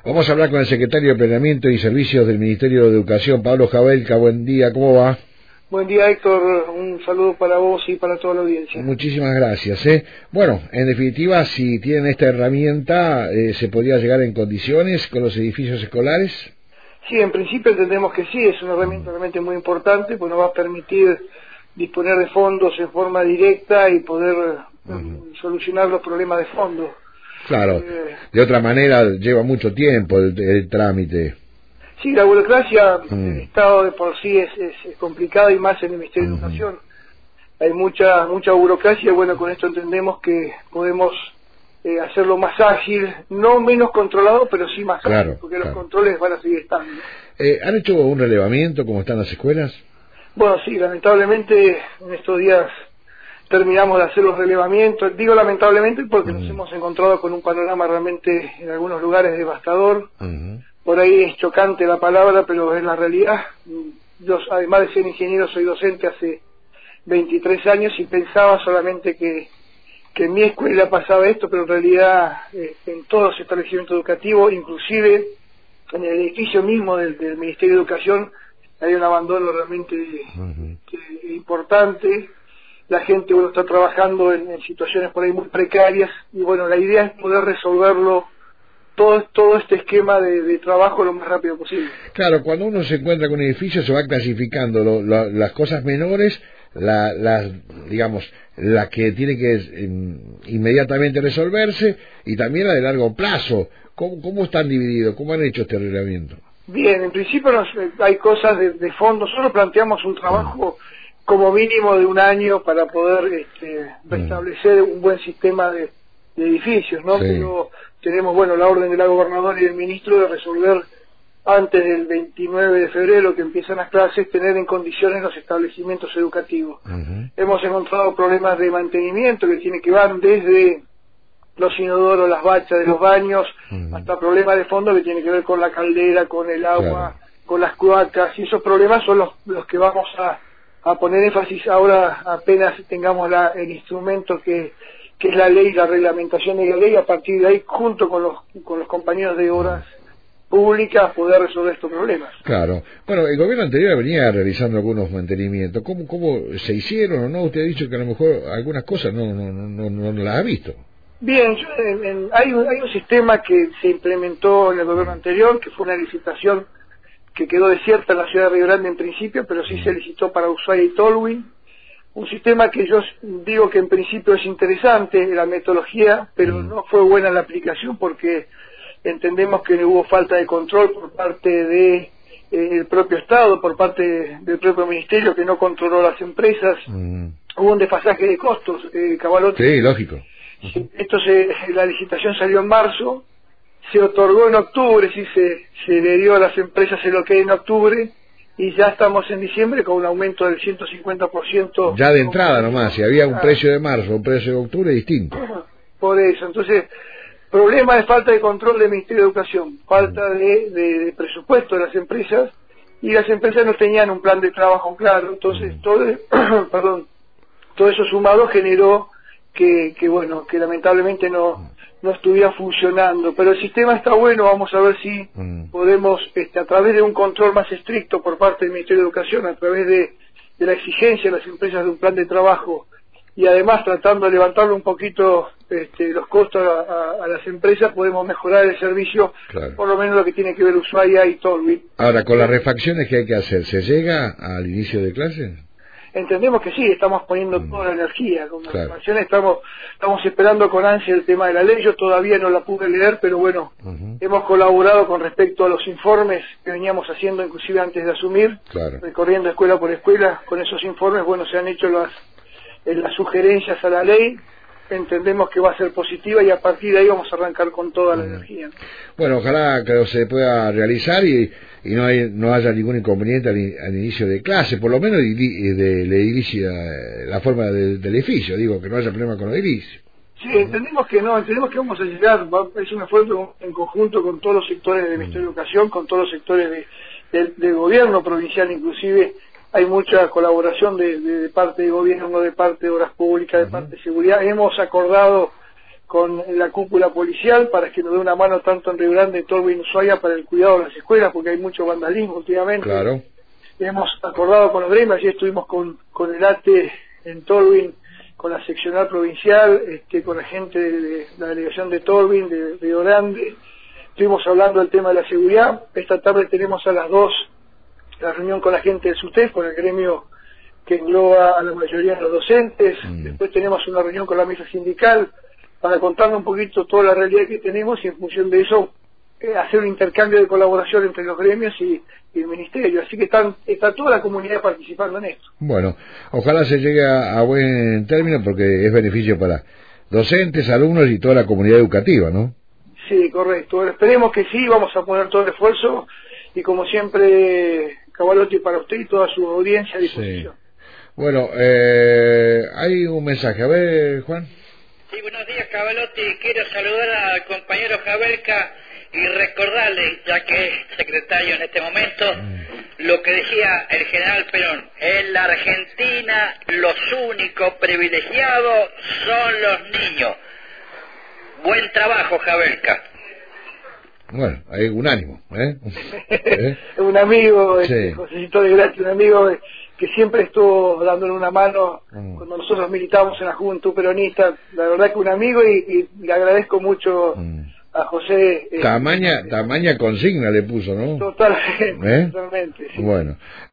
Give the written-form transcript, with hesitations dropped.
Vamos a hablar con el secretario de Planeamiento y Servicios del Ministerio de Educación, Pablo Javelka. Buen día, ¿cómo va? Buen día, Héctor. Un saludo para vos y para toda la audiencia. Muchísimas gracias. Bueno, en definitiva, si tienen esta herramienta, ¿se podría llegar en condiciones con los edificios escolares? Sí, en principio entendemos que sí, es una herramienta realmente muy importante, pues nos va a permitir disponer de fondos en forma directa y poder solucionar los problemas de fondo. Claro, de otra manera lleva mucho tiempo el trámite. Sí, la burocracia del Estado de por sí es complicada, y más en el Ministerio de Educación. Hay mucha burocracia, y bueno, con esto entendemos que podemos hacerlo más ágil, no menos controlado, pero sí más ágil, porque los controles van a seguir estando. ¿Han hecho un relevamiento como están las escuelas? Bueno, sí, lamentablemente en estos días terminamos de hacer los relevamientos. Digo lamentablemente porque nos hemos encontrado con un panorama realmente en algunos lugares devastador. Por ahí es chocante la palabra, pero es la realidad. Yo, además de ser ingeniero, soy docente hace 23 años y pensaba solamente que en mi escuela pasaba esto, pero en realidad en todos los establecimientos educativos, inclusive en el edificio mismo del Ministerio de Educación, hay un abandono realmente importante. La gente está trabajando en situaciones por ahí muy precarias, y bueno, la idea es poder resolverlo todo este esquema de trabajo lo más rápido posible. Claro, cuando uno se encuentra con un edificio se va clasificando las cosas menores, digamos, la que tiene que inmediatamente resolverse, y también la de largo plazo. ¿Cómo están divididos? ¿Cómo han hecho este reglamento? Bien, en principio hay cosas de fondo. Solo planteamos un trabajo como mínimo de un año para poder restablecer un buen sistema de edificios, ¿no? Sí. Pero tenemos, bueno, la orden de la gobernadora y del ministro de resolver antes del 29 de febrero, que empiezan las clases, tener en condiciones los establecimientos educativos. Hemos encontrado problemas de mantenimiento que van desde los inodoros, las bachas de los baños, hasta problemas de fondo que tienen que ver con la caldera, con el agua, con las cloacas, y esos problemas son los que vamos a poner énfasis ahora apenas tengamos el instrumento que es la ley, la reglamentación de la ley. A partir de ahí, junto con los compañeros de obras públicas, poder resolver estos problemas. Claro. Bueno, el gobierno anterior venía realizando algunos mantenimientos. ¿Cómo se hicieron o no? Usted ha dicho que a lo mejor algunas cosas no las ha visto. Bien, hay un sistema que se implementó en el gobierno anterior, que fue una licitación que quedó desierta en la ciudad de Río Grande en principio, pero sí se licitó para Ushuaia y Tolwyn. Un sistema que yo digo que en principio es interesante, la metodología, pero no fue buena la aplicación, porque entendemos que hubo falta de control por parte del propio Estado, por parte del propio Ministerio, que no controló las empresas. Hubo un desfasaje de costos, Cabalote. Sí, lógico. La licitación salió en marzo, se otorgó en octubre, sí, se le dio a las empresas el ok en octubre, y ya estamos en diciembre con un aumento del 150%. Ya de entrada nomás, si había un precio de marzo, un precio de octubre distinto. Por eso, entonces, problema de falta de control del Ministerio de Educación, falta de presupuesto de las empresas, y las empresas no tenían un plan de trabajo claro. Entonces todo eso sumado generó que lamentablemente no estuviera funcionando, pero el sistema está bueno. Vamos a ver si podemos, a través de un control más estricto por parte del Ministerio de Educación, a través de la exigencia de las empresas de un plan de trabajo, y además tratando de levantarle un poquito los costos a las empresas, podemos mejorar el servicio, por lo menos lo que tiene que ver Ushuaia y Tolwyn. Ahora, con las refacciones que hay que hacer, ¿se llega al inicio de clases? Entendemos que sí, estamos poniendo toda la energía con las refacciones. Estamos esperando con ansia el tema de la ley. Yo todavía no la pude leer, pero bueno, hemos colaborado con respecto a los informes que veníamos haciendo, inclusive antes de asumir, recorriendo escuela por escuela. Con esos informes, se han hecho las sugerencias a la ley. Entendemos que va a ser positiva, y a partir de ahí vamos a arrancar con toda la energía. Bueno, ojalá que se pueda realizar y no haya ningún inconveniente al inicio de clase, por lo menos del edificio, la forma del edificio, digo, que no haya problema con el edificio. Sí, entendemos que vamos a llegar, es un esfuerzo en conjunto con todos los sectores del Ministerio de Educación, con todos los sectores del gobierno provincial, inclusive. Hay mucha colaboración de parte de gobierno, de parte de obras públicas, de parte de seguridad. Hemos acordado con la cúpula policial para que nos dé una mano tanto en Río Grande, Tolwyn y Ushuaia para el cuidado de las escuelas, porque hay mucho vandalismo últimamente. Claro. Hemos acordado con los gremios, ayer estuvimos con el ATE en Tolwyn, con la seccional provincial, con la gente de la delegación de Tolwyn, de Río Grande. Estuvimos hablando del tema de la seguridad. Esta tarde tenemos a las 2 la reunión con la gente del SUTEF, con el gremio que engloba a la mayoría de los docentes. Después tenemos una reunión con la mesa sindical para contarnos un poquito toda la realidad que tenemos y en función de eso hacer un intercambio de colaboración entre los gremios y el ministerio. Así que está toda la comunidad participando en esto. Bueno, ojalá se llegue a buen término porque es beneficio para docentes, alumnos y toda la comunidad educativa, ¿no? Sí, correcto. Bueno, esperemos que sí, vamos a poner todo el esfuerzo y como siempre, Cavalotti, para usted y toda su audiencia a disposición. Sí. Bueno, hay un mensaje. A ver, Juan. Sí, buenos días, Cavalotti. Quiero saludar al compañero Javelka y recordarle, ya que es secretario en este momento, lo que decía el general Perón. En la Argentina los únicos privilegiados son los niños. Buen trabajo, Javelka. Bueno, hay un ánimo, Un amigo, sí. Josecito de Gracia, un amigo que siempre estuvo dándole una mano cuando nosotros militábamos en la Juventud Peronista. La verdad que un amigo y le agradezco mucho a José. Tamaña consigna le puso, ¿no? Totalmente, totalmente. Sí. Bueno.